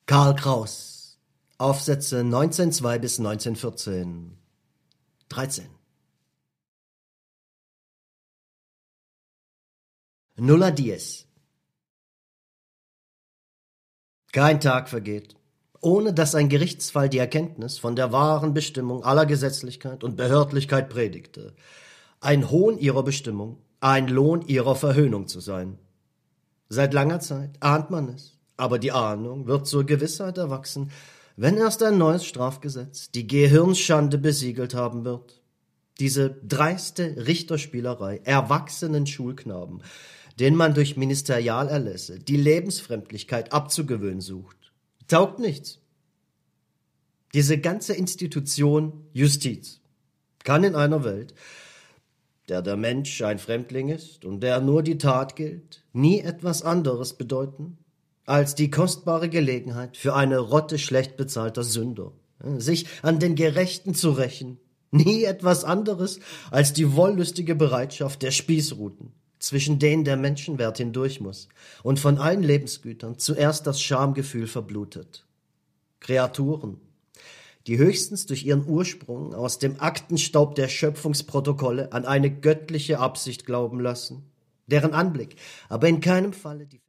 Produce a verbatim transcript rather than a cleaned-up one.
Karl Kraus. Aufsätze neunzehnhundertzwei bis neunzehnhundertvierzehn. dreizehn. Nulla dies. Kein Tag vergeht, ohne dass ein Gerichtsfall die Erkenntnis von der wahren Bestimmung aller Gesetzlichkeit und Behördlichkeit predigte, ein Hohn ihrer Bestimmung, ein Lohn ihrer Verhöhnung zu sein. Seit langer Zeit ahnt man es, aber die Ahnung wird zur Gewissheit erwachsen, wenn erst ein neues Strafgesetz die Gehirnschande besiegelt haben wird. Diese dreiste Richterspielerei erwachsenen Schulknaben, denen man durch Ministerialerlässe die Lebensfremdlichkeit abzugewöhnen sucht, taugt nichts. Diese ganze Institution Justiz kann in einer Welt, der der Mensch ein Fremdling ist und der nur die Tat gilt, nie etwas anderes bedeuten, als die kostbare Gelegenheit für eine Rotte schlecht bezahlter Sünder, sich an den Gerechten zu rächen, nie etwas anderes als die wollüstige Bereitschaft der Spießruten, zwischen denen der Menschenwert hindurch muss und von allen Lebensgütern zuerst das Schamgefühl verblutet. Kreaturen, die höchstens durch ihren Ursprung aus dem Aktenstaub der Schöpfungsprotokolle an eine göttliche Absicht glauben lassen, deren Anblick aber in keinem Falle die